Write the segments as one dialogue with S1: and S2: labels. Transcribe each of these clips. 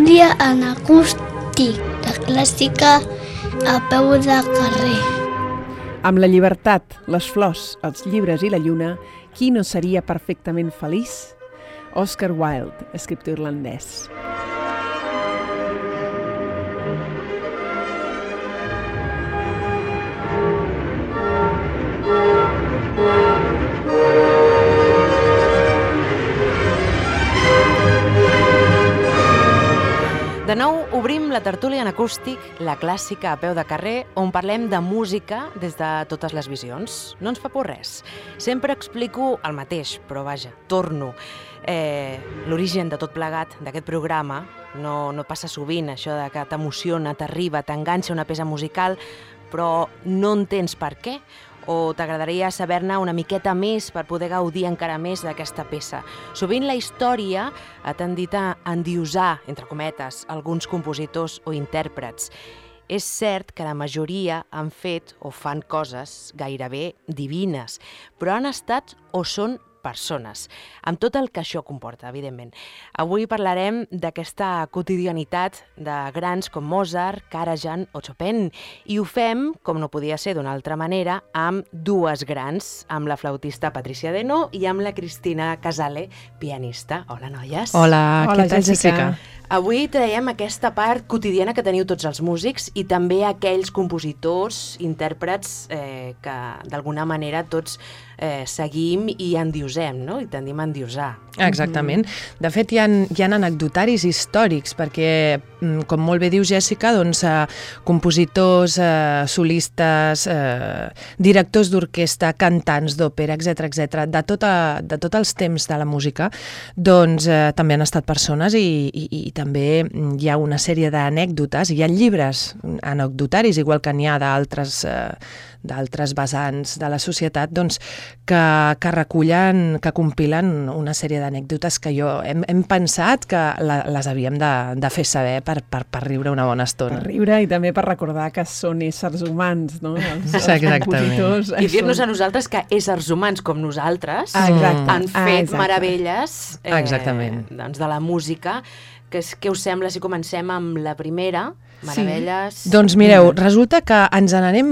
S1: tertúlia en acústic, la clàssica a peu de carrer.
S2: Amb la llibertat, les flors, els llibres i la lluna, qui no seria perfectament feliç? Oscar Wilde, escriptor irlandès.
S3: De nou, obrim la tertúlia en acústic, la clàssica a peu de carrer, on parlem de música des de totes les visions. No ens fa por res. Sempre explico el mateix, però vaja, torno. L'origen de tot plegat d'aquest programa no passa sovint, això de que t'emociona, t'arriba, t'enganxa una peça musical, però no entens per què, o t'agradaria saber-ne una miqueta més per poder gaudir encara més d'aquesta peça. Sovint la història ha tendit a endiosar, entre cometes, alguns compositors o intèrprets. És cert que la majoria han fet o fan coses gairebé divines, però han estat o són persones, amb tot el que això comporta, evidentment. Avui parlarem d'aquesta quotidianitat de grans com Mozart, Karajan o Chopin, i ho fem, com no podia ser d'una altra manera, amb dues grans, amb la flautista Patricia Deno i amb la Cristina Casale, pianista. Hola, noies.
S4: Hola, què tal, Jessica?
S3: Avui traiem aquesta part quotidiana que teniu tots els músics i també aquells compositors, intèrprets que d'alguna manera tots seguim i endiosem, no? I tendim a endiosar.
S4: Exactament. De fet, hi ha anecdotaris històrics, perquè, com molt bé diu Jessica, doncs, compositors, solistes, directors d'orquestra, cantants d'òpera, etc., de tots els temps de la música, doncs també han estat persones i també hi ha una sèrie d'anècdotes, hi ha llibres anecdotaris, igual que n'hi ha d'altres vessants de la societat, doncs, que recullen, que compilen una sèrie d'anècdotes que hem pensat que les havíem de fer saber per riure una bona estona.
S2: Per riure i també per recordar que són éssers humans, no? Els compositors.
S3: I dir-nos a nosaltres que éssers humans com nosaltres han fet meravelles doncs, de la música. Què us sembla si comencem amb la primera? Meravelles...
S4: Sí. Doncs mireu, resulta que ens n'anem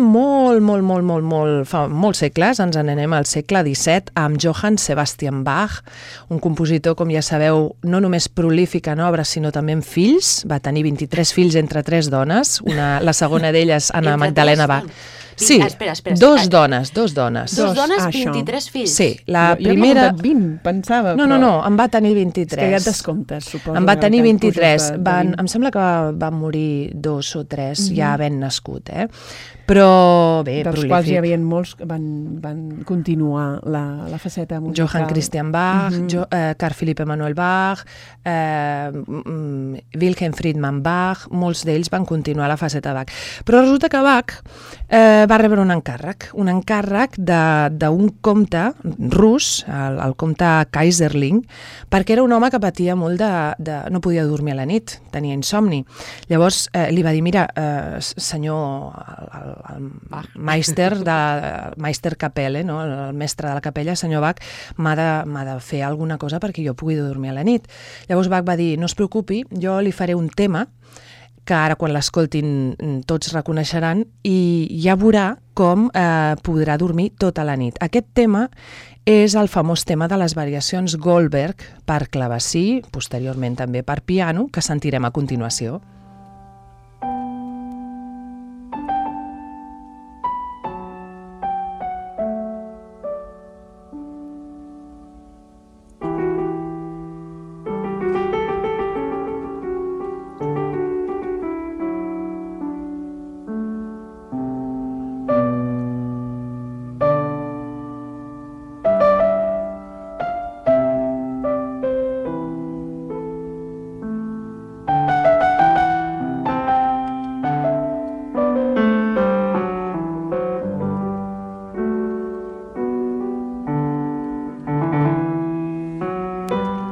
S4: fa molts segles, ens n'anem al segle XVII amb Johann Sebastian Bach, un compositor, com ja sabeu, no només prolífic en obres, sinó també en fills. Va tenir 23 fills entre 3 dones, la segona d'elles, Anna Magdalena Bach. Sí,
S3: espera.
S4: Dos dones.
S3: Dos dones, 23 fills?
S4: Sí, la primera...
S2: Jo m'he 20, pensava.
S4: No, en va tenir 23.
S2: És que hi ha descomptes, suposo.
S4: En va tenir 23. Em sembla que van morir 2 o 3 ja havent nascut, Però bé,
S2: dels
S4: prolífic.
S2: Quals hi havia molts que van continuar la faceta musical.
S4: Johann Christian Bach, Carl Philipp Emanuel Bach, Wilhelm Friedman Bach, molts d'ells van continuar la faceta Bach. Però resulta que Bach va rebre un encàrrec d'un comte rus, el comte Kaiserling, perquè era un home que patia molt no podia dormir a la nit, tenia insomni. Llavors li va dir, mira, senyor, el Meister Capelle, no? El mestre de la capella, senyor Bach, m'ha de fer alguna cosa perquè jo pugui dormir a la nit. Llavors Bach va dir, no es preocupi, jo li faré un tema que ara quan l'escoltin tots reconeixeran i ja veurà com podrà dormir tota la nit. Aquest tema és el famós tema de les variacions Goldberg per clavecí, posteriorment també per piano, que sentirem a continuació.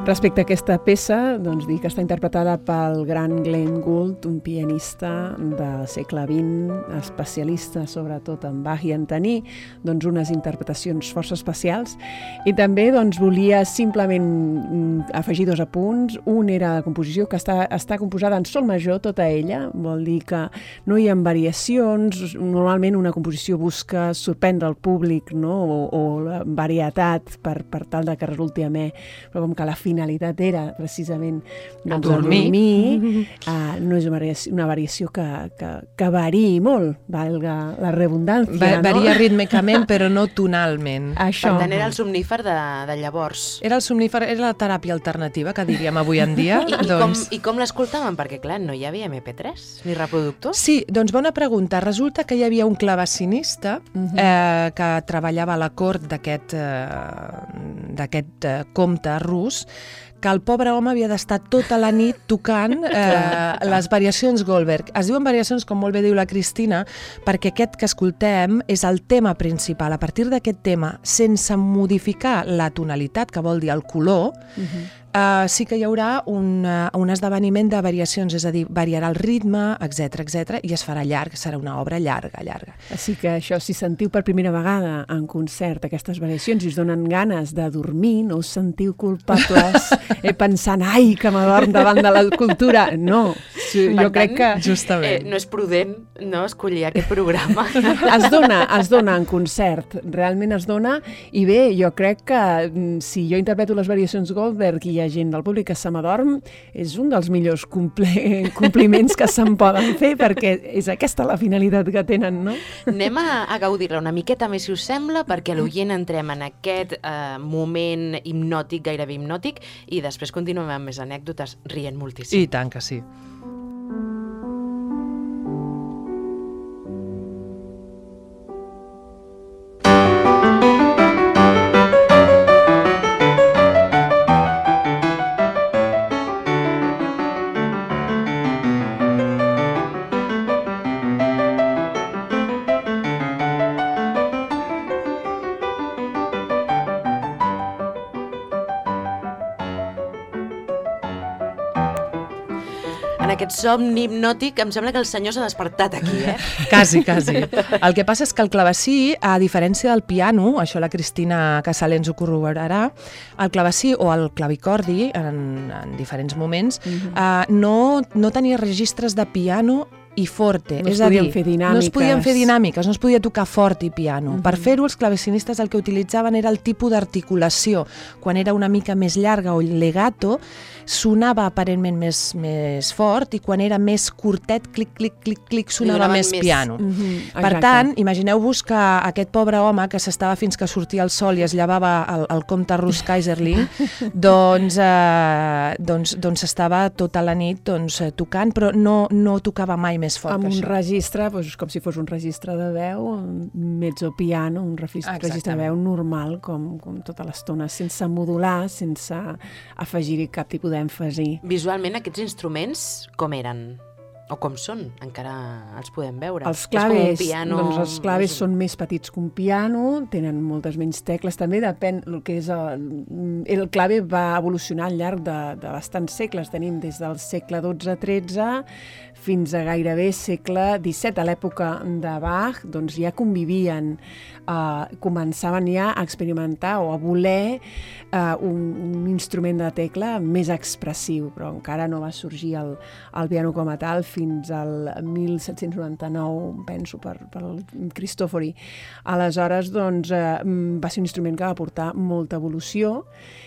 S2: Respecte a aquesta peça, doncs dir que està interpretada pel gran Glenn Gould, un pianista del segle XX, especialista sobretot en Bach i en tenir doncs, unes interpretacions força especials. I també doncs, volia simplement afegir 2 apunts. Un era la composició, que està composada en sol major, tota ella, vol dir que no hi ha variacions. Normalment una composició busca sorprendre el públic, no? o la varietat per tal de que resulti amè, però com que la finalitat era precisament doncs, dormir, no és una variació que variï molt, valga la redundància.
S4: Varia rítmicament, però no tonalment.
S3: Això. Per tant, era el somnífer de llavors.
S4: Era el somnífer, era la teràpia alternativa, que diríem avui en dia.
S3: I com l'escoltaven? Perquè, clar, no hi havia MP3 ni reproductor.
S4: Sí, doncs bona pregunta. Resulta que hi havia un clavecinista que treballava a la cort d'aquest comte rus, que el pobre home havia d'estar tota la nit tocant les variacions Goldberg. Es diuen variacions, com molt bé diu la Cristina, perquè aquest que escoltem és el tema principal. A partir d'aquest tema, sense modificar la tonalitat, que vol dir el color, sí que hi haurà un esdeveniment de variacions, és a dir, variarà el ritme, etc i es farà llarg, serà una obra llarga.
S2: Així que això, si sentiu per primera vegada en concert aquestes variacions i us donen ganes de dormir, no us sentiu culpables pensant, ai, que m'adorm davant de la cultura. No, jo crec que...
S4: Justament.
S3: No és prudent no escollir aquest programa.
S2: Es dona en concert, realment es dona, i bé, jo crec que si jo interpreto les variacions Goldberg i hi ha gent del públic que se m'adorm, és un dels millors compliments que se'n poden fer, perquè és aquesta la finalitat que tenen, no?
S3: Anem a gaudir-la una miqueta més, si us sembla, perquè a l'oient entrem en aquest moment hipnòtic, gairebé hipnòtic, i després continuem amb més anècdotes rient moltíssim.
S4: I tant que sí.
S3: En aquest somni hipnòtic, em sembla que el senyor s'ha despertat aquí,
S4: Quasi. El que passa és que el clavecí, a diferència del piano, això la Cristina Casale ens ho corroborarà, el clavecí o el clavicordi, en diferents moments, no tenia registres de piano i forte,
S2: no es podien fer dinàmiques,
S4: no es podia tocar fort i piano. Per fer-ho, els clavecinistes el que utilitzaven era el tipus d'articulació. Quan era una mica més llarga o legato, sonava aparentment més fort, i quan era més curtet, clic, clic, clic, clic, sonava més piano. Per tant, imagineu-vos que aquest pobre home que s'estava fins que sortia el sol i es llevava el comte rus Kaiserling, doncs estava tota la nit tocant, però no tocava mai més fort
S2: que
S4: això.
S2: Amb un registre, com si fos un registre de veu, mezzo piano, un registre de veu normal, com tota l'estona, sense modular, sense afegir-hi cap tipus d'èmfasi.
S3: Visualment, aquests instruments com eren? O com són? Encara els podem veure.
S2: Els claves són més petits que un piano, tenen moltes menys tecles. També depèn el que és el clave va evolucionar al llarg de bastants segles. Tenim des del segle XII-XIII fins a gairebé segle XVII. A l'època de Bach doncs ja convivien, començaven ja a experimentar o a voler un instrument de tecla més expressiu, però encara no va sorgir el piano com a tal fins al 1799, penso, pel Cristòfori. Aleshores, doncs, va ser un instrument que va portar molta evolució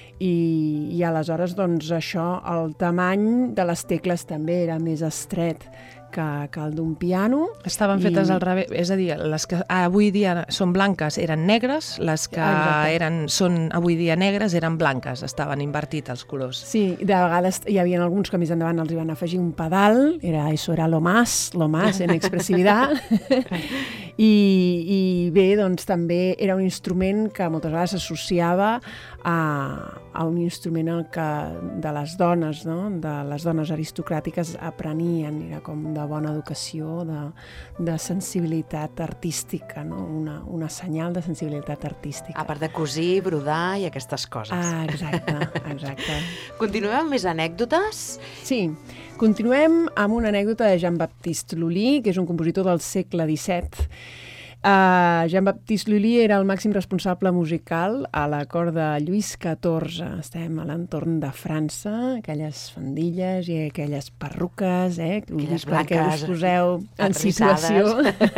S2: i aleshores, doncs, això, el tamany de les tecles també era més estret que el d'un piano.
S4: Estaven fetes al revés, és a dir, les que avui dia són blanques eren negres, les que són avui dia negres eren blanques, estaven invertits els colors.
S2: Sí, de vegades hi havia alguns que més endavant els hi van afegir un pedal, eso era lo más en expressivitat, I bé, doncs també era un instrument que moltes vegades s'associava a un instrument en què de les dones, no? De les dones aristocràtiques aprenien, era com de bona educació, de sensibilitat artística, no? Una senyal de sensibilitat artística.
S3: A part de cosir, brodar i aquestes coses.
S2: Ah, exacte.
S3: Continuem amb més anècdotes?
S2: Sí, continuem amb una anècdota de Jean-Baptiste Lully, que és un compositor del segle XVII. Jean-Baptiste Lully era el màxim responsable musical a la cort de Lluís XIV. Estem a l'entorn de França, aquelles fandilles i aquelles perruques,
S3: aquelles
S2: perquè
S3: blanques,
S2: us poseu en situació.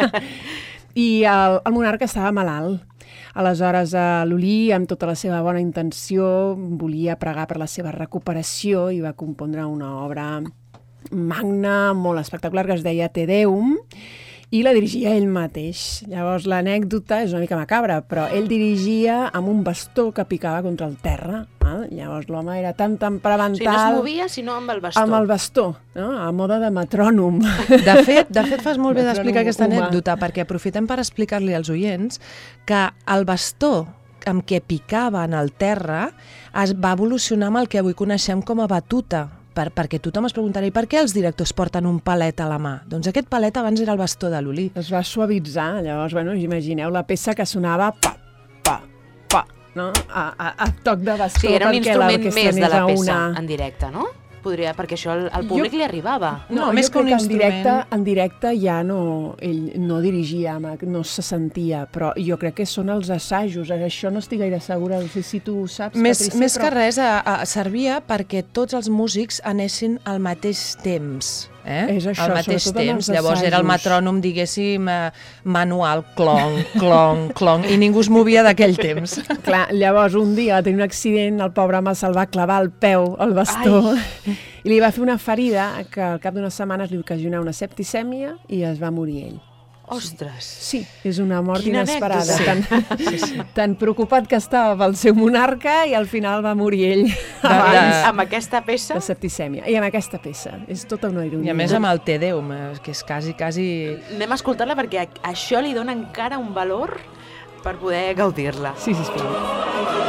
S2: I el monarca estava malalt. Aleshores, Lully, amb tota la seva bona intenció, volia pregar per la seva recuperació i va compondre una obra magna, molt espectacular, que es deia Te Deum, i la dirigia ell mateix. Llavors, l'anècdota és una mica macabra, però ell dirigia amb un bastó que picava contra el terra. Llavors, l'home era tan temperamental...
S3: O sigui, no es movia, sinó amb el bastó.
S2: Amb el bastó, no? A moda de metrònom.
S4: De fet, fas molt bé d'explicar aquesta anècdota, perquè aprofitem per explicar-li als oients que el bastó amb què picava en el terra es va evolucionar amb el que avui coneixem com a batuta, perquè tothom es preguntarà, i per què els directors porten un palet a la mà? Doncs aquest palet abans era el bastó de Lully.
S2: Es va suavitzar, llavors, imagineu la peça que sonava pa, pa, pa, no? A toc de bastó.
S3: Sí, era un instrument més de la peça en directe, no? Perquè això al públic li arribava.
S2: No, més que un instrument... En directe ja ell no dirigia, no se sentia, però jo crec que són els assajos. Això no estic gaire segura, no sé si tu ho saps, Patricia.
S4: Més que res, servia perquè tots els músics anessin al mateix temps.
S2: És això,
S4: al mateix temps. Llavors era el metrònom, diguéssim, manual, clong, clong, clong, i ningú es movia d'aquell temps.
S2: Clar, llavors un dia va tenir un accident, el pobre home se'l va clavar al peu, al bastó, i li va fer una ferida que al cap d'unes setmanes li ocasionà una septicèmia i es va morir ell.
S3: Ostres!
S2: Sí, és una mort inesperada.
S3: Sí.
S2: Tan preocupat que estava pel seu monarca i al final va morir ell abans.
S3: Amb aquesta peça?
S2: De septicèmia. I amb aquesta peça. És tota una ironia.
S4: I a més amb el Te Deum, que és quasi...
S3: Anem a escoltar-la perquè això li dona encara un valor per poder gaudir-la.
S2: Sí, sisplau.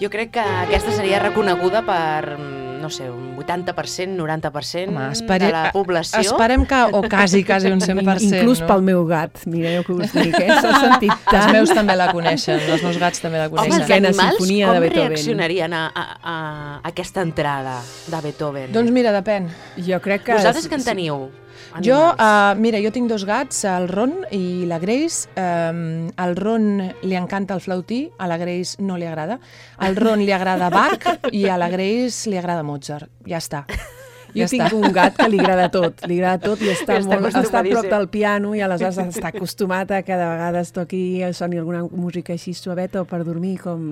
S3: Jo crec que aquesta seria reconeguda per, no sé, un 80%, 90% de la població.
S4: Esperem que, o quasi un 100%.
S2: Inclús pel meu gat, mireu que us dic, s'ha sentit tant.
S4: Els meus també la coneixen, els meus gats també la
S3: Home,
S4: coneixen.
S3: els animals com reaccionarien a aquesta entrada de Beethoven?
S4: Doncs mira, depèn.
S2: Jo crec que...
S4: Vosaltres que en teniu? Mira, jo tinc 2 gats, el Ron i la Grace. Al Ron li encanta el flautí, a la Grace no li agrada. Al Ron li agrada Bach i a la Grace li agrada Mozart. Ja està.
S2: Jo tinc un gat que li agrada tot i està a prop del piano i aleshores està acostumat a que de vegades toqui soni alguna música així suaveta o per dormir, com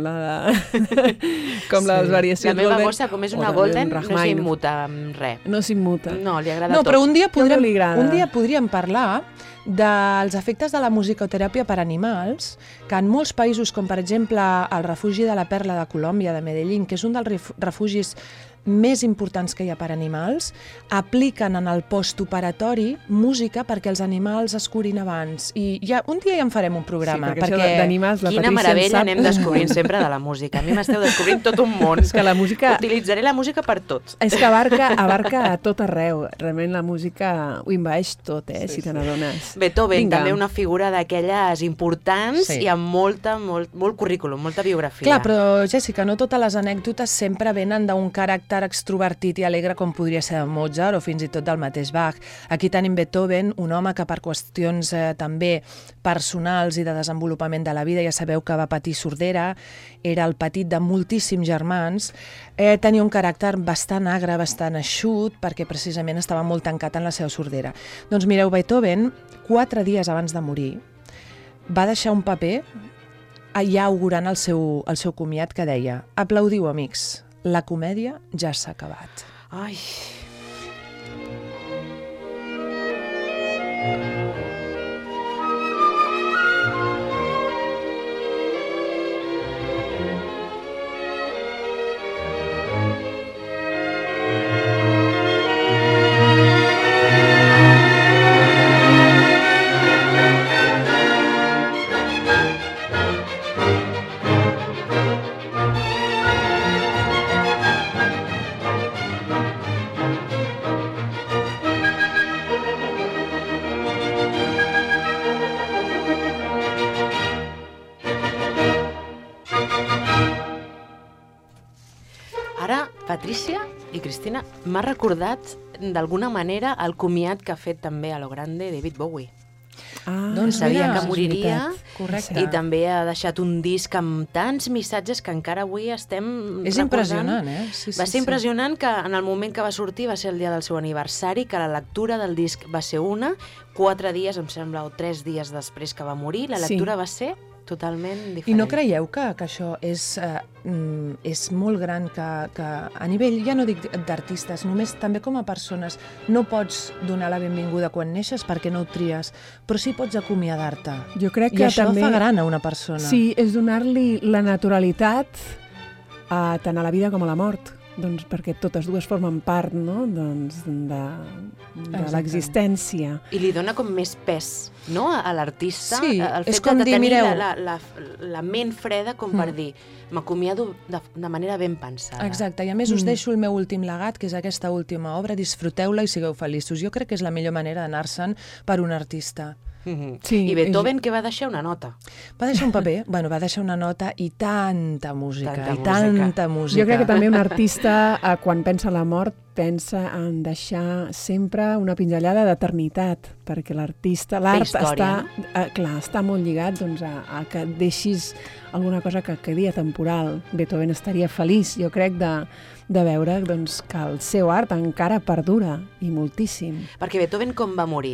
S2: les variacions.
S3: La meva gossa, com és una golden, no s'immuta amb res.
S2: No s'immuta.
S3: No, li agrada tot.
S4: No, però un dia podríem parlar dels efectes de la musicoteràpia per animals, que en molts països, com per exemple el refugi de la Perla de Colòmbia, de Medellín, que és un dels refugis més importants que hi ha per animals, apliquen en el postoperatori música perquè els animals es curin abans. I un dia ja en farem un programa.
S2: Sí, perquè d'animals la
S3: Quina meravella anem descobrint sempre de la música. A mi m'esteu descobrint tot un món.
S2: És que la música...
S3: Utilitzaré la música per tot.
S2: És que abarca a tot arreu. Realment la música ho envaeix tot, si te n'adones.
S3: Beethoven, també una figura d'aquelles importants i amb molt currículum, molta biografia.
S4: Clar, però Jessica, no totes les anècdotes sempre venen d'un caràcter extrovertit i alegre com podria ser de Mozart o fins i tot del mateix Bach. Aquí tenim Beethoven, un home que per qüestions també personals i de desenvolupament de la vida, ja sabeu que va patir sordera, era el petit de moltíssims germans, tenia un caràcter bastant agre, bastant eixut, perquè precisament estava molt tancat en la seva sordera. Doncs mireu, Beethoven, 4 dies abans de morir, va deixar un paper ja augurant el seu comiat que deia: aplaudiu, amics, la comèdia ja s'ha acabat.
S3: Ai... Patrícia i Cristina, m'ha recordat d'alguna manera el comiat que ha fet també a lo grande David Bowie.
S4: Doncs
S3: sabia que moriria
S4: i
S3: també ha deixat un disc amb tants missatges que encara avui estem recordant.
S4: És impressionant,
S3: Va ser impressionant que en el moment que va sortir va ser el dia del seu aniversari, que la lectura del disc va ser 4 dies, em sembla, o 3 dies després que va morir, la lectura va ser totalment diferent.
S4: I no creieu que això és molt gran, que a nivell, ja no dic d'artistes, només també com a persones, no pots donar la benvinguda quan neixes perquè no ho tries, però sí pots acomiadar-te.
S2: Jo crec que
S4: I això
S2: també
S4: fa gran a una persona.
S2: Sí, és donar-li la naturalitat tant a la vida com a la mort. Doncs perquè totes dues formen part, no? Doncs de l'existència.
S3: I li dona com més pes, no?, a l'artista.
S4: Sí,
S3: el fet
S4: és com
S3: de
S4: dir,
S3: tenir
S4: mireu...
S3: la ment freda com per dir, m'acomiado de manera ben pensada.
S4: Exacte, i a més us deixo el meu últim legat, que és aquesta última obra, disfruteu-la i sigueu feliços. Jo crec que és la millor manera d'anar-se'n per un artista.
S3: Sí, I Beethoven, què va deixar? Una nota.
S4: Va deixar un paper, va deixar una nota i tanta música. Tanta música.
S2: Jo crec que també un artista, quan pensa en la mort, pensa en deixar sempre una d'eternitat, perquè l'artista, l'art està molt lligat a que deixis alguna cosa que quedi temporal. Beethoven estaria feliç, jo crec, de veure que el seu art encara perdura, i moltíssim.
S3: Perquè Beethoven com va morir?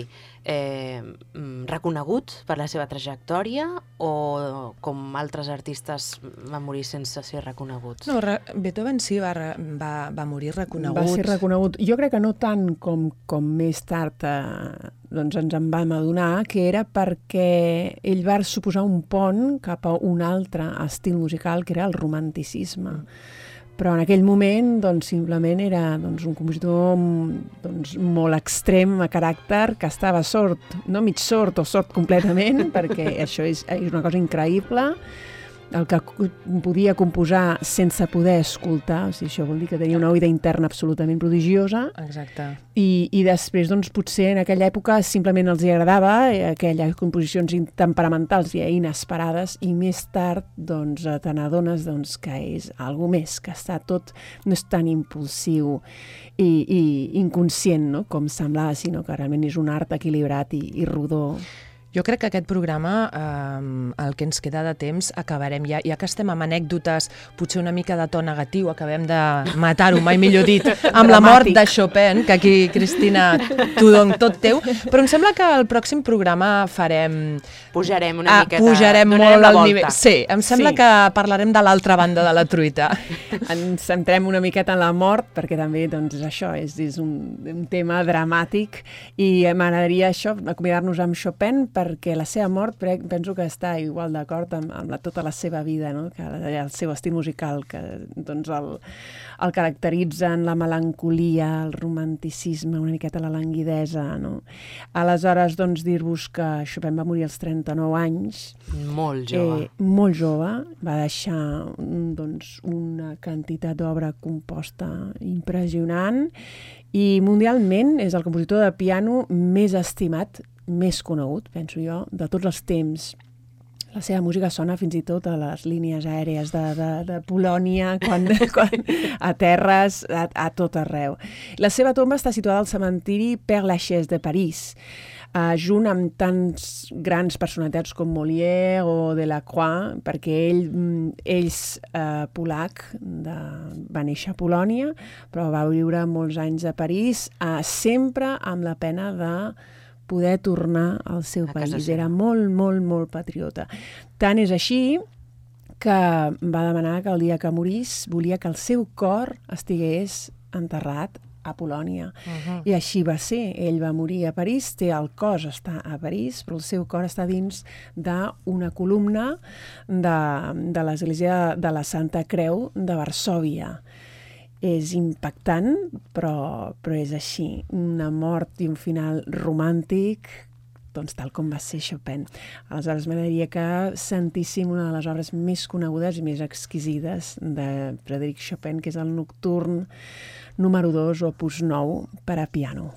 S3: Reconegut per la seva trajectòria o com altres artistes van morir sense ser reconeguts?
S4: No, Beethoven sí va morir reconegut.
S2: Va ser reconegut. Jo crec que no tant com més tard ens en vam adonar, que era perquè ell va suposar un pont cap a un altre estil musical, que era el romanticisme. Però en aquell moment simplement era un compositor molt extrem a caràcter, que estava sord, no mig sord o sord completament, perquè això és una cosa increïble, el que podia composar sense poder escoltar, o sigui, això vol dir que tenia una oïda interna absolutament prodigiosa.
S4: Exacte.
S2: I després, doncs, potser en aquella època simplement els agradava aquelles composicions temperamentals i inesperades, i més tard doncs, te n'adones doncs, que és algo més, que està tot, no és tan impulsiu i inconscient, no?, com semblava, sinó que realment és un art equilibrat i rodó.
S4: Jo crec que aquest programa, el que ens queda de temps, acabarem ja que estem amb anècdotes, potser una mica de to negatiu, acabem de matar-ho, mai millor dit, amb la mort de Chopin, que aquí, Cristina, t'ho dono tot teu, però em sembla que el pròxim programa farem...
S3: Pujarem una miqueta,
S4: pujarem
S3: donarem
S4: molt
S3: la
S4: al
S3: volta.
S4: nivell. Sí, em sembla que parlarem de l'altra banda de la truita.
S2: Ens centrem una miqueta en la mort, perquè també doncs, això és un tema dramàtic, i m'agradaria això, acomiadar-nos amb Chopin, perquè la seva mort penso que està igual d'acord amb tota la seva vida, no? Que el seu estil musical, que doncs, el caracteritzen la melancolia, el romanticisme, una miqueta la languidesa, no? Aleshores, doncs, dir-vos que Chopin va morir als 39 anys.
S3: Molt jove.
S2: Molt jove. Va deixar doncs, una quantitat d'obra composta impressionant, i mundialment és el compositor de piano més estimat, més conegut, penso jo, de tots els temps. La seva música sona fins i tot a les línies aèries de Polònia, a terres, a tot arreu. La seva tomba està situada al cementiri Père Lachaise de París, junt amb tants grans personalitats com Molière o Delacroix, perquè ell és polac, va néixer a Polònia, però va viure molts anys a París, sempre amb la pena de poder tornar al seu país. Era molt, molt, molt patriota. Tant és així que va demanar que el dia que morís volia que el seu cor estigués enterrat a Polònia. I així va ser. Ell va morir a París, el cos està a París, però el seu cor està dins d'una columna de l'església de la Santa Creu de Varsòvia. És impactant, però és així. Una mort i un final romàntic, doncs tal com va ser Chopin. Aleshores, m'agradaria que sentíssim una de les obres més conegudes i més exquisides de Frédéric Chopin, que és el Nocturn número 2, opus 9, per a piano.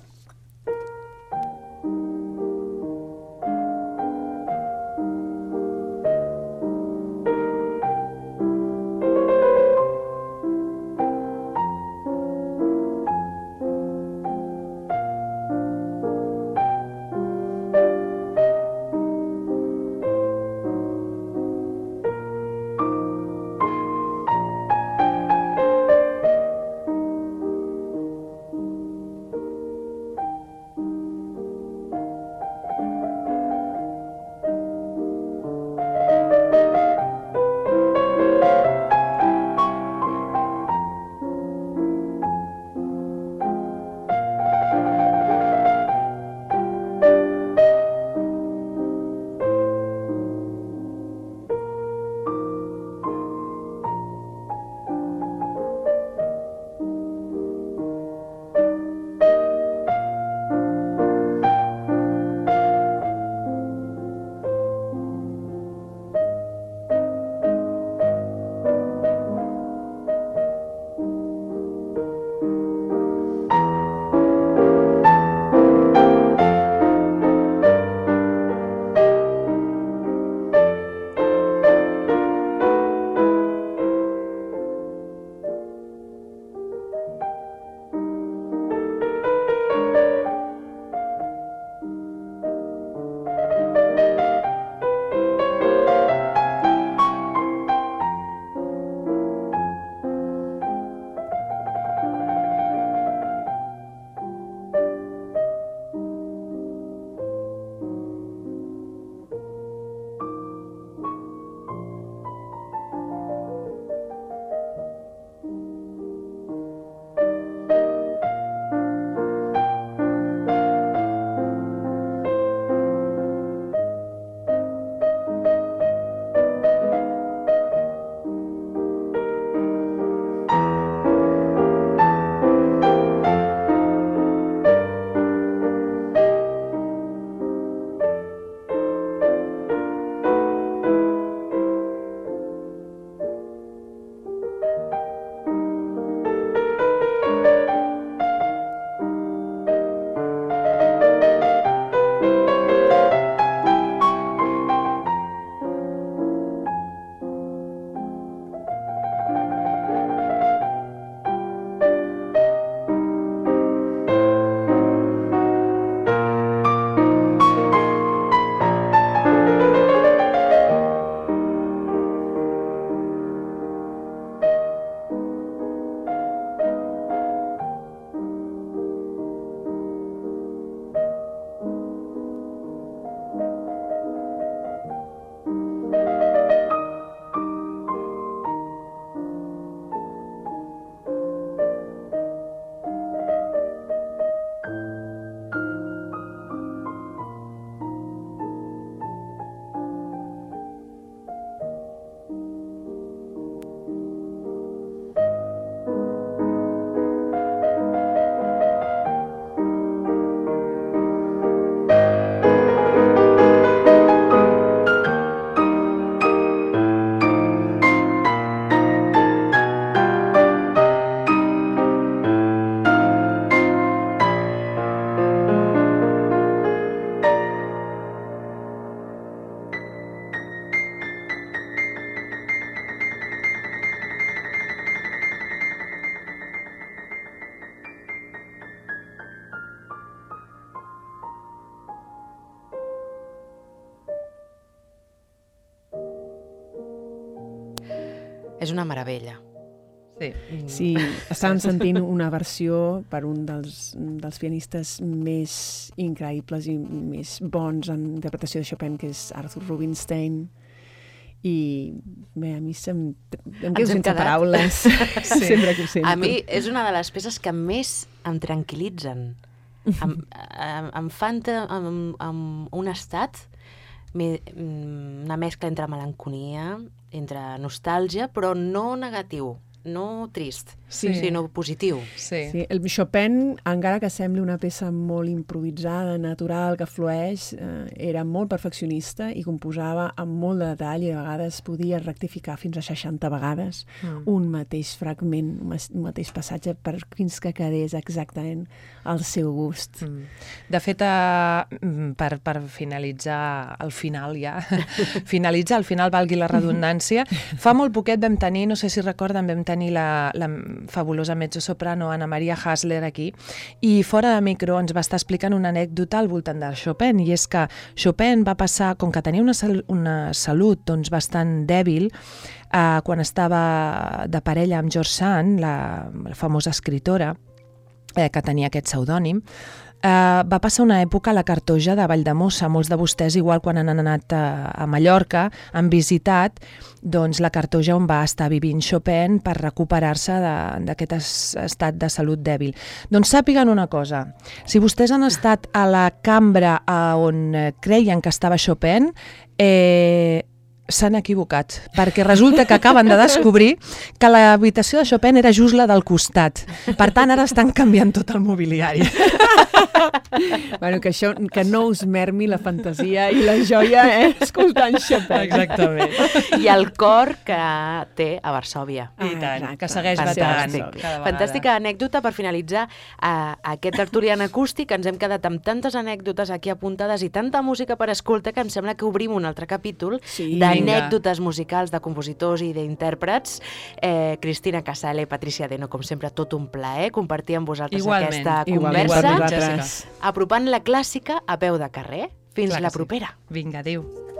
S3: És una meravella.
S2: Sí, estàvem sentint una versió per un dels pianistes més increïbles i més bons en interpretació de Chopin, que és Arthur Rubinstein. I bé, a mi em quedo sense paraules sempre que ho sento.
S3: A mi és una de les peces que més em tranquil·litzen. Em fan amb un estat, una mescla entre melancolia, entre nostàlgia, però no negatiu, no trist, sinó positiu.
S2: Sí, el Chopin, encara que sembli una peça molt improvisada, natural, que flueix, era molt perfeccionista i composava amb molt de detall i de vegades podia rectificar fins a 60 vegades un mateix fragment, un mateix passatge fins que quedés exactament al seu gust.
S4: De fet, per finalitzar al final ja, al final valgui la redundància, fa molt poquet vam tenir, no sé si recorden, vam tenir la fabulosa mezzosoprano Anna Maria Hasler aquí, i fora de micro ens va estar explicant una anècdota al voltant de Chopin, i és que Chopin va passar, com que tenia una salut doncs, bastant dèbil, quan estava de parella amb George Sand, la famosa escritora, que tenia aquest pseudònim, va passar una època a la Cartoja de Valldemossa. Molts de vostès, igual quan han anat a Mallorca, han visitat doncs, la Cartoja on va estar vivint Chopin per recuperar-se d'aquest estat de salut dèbil. Doncs sàpiguen una cosa, si vostès han estat a la cambra on creien que estava Chopin, s'han equivocat, perquè resulta que acaben de descobrir que l'habitació de Chopin era just la del costat. Per tant, ara estan canviant tot el mobiliari.
S2: Bueno, que no us mermi la fantasia i la joia escoltant Chopin.
S4: Exactament.
S3: I el cor que té a Varsòvia.
S4: I tant, que segueix batant.
S3: Fantàstica anècdota per finalitzar aquest tertulian acústic. Ens hem quedat amb tantes anècdotes aquí apuntades i tanta música per escoltar que em sembla que obrim un altre capítol d'anècdotes musicals de compositors i d'intèrprets. Cristina Casale, Patricia Deno, com sempre, tot un plaer compartir amb vosaltres aquesta conversa.
S2: Igualment,
S3: apropant la clàssica a peu de carrer. Fins la propera.
S4: Vinga, adéu.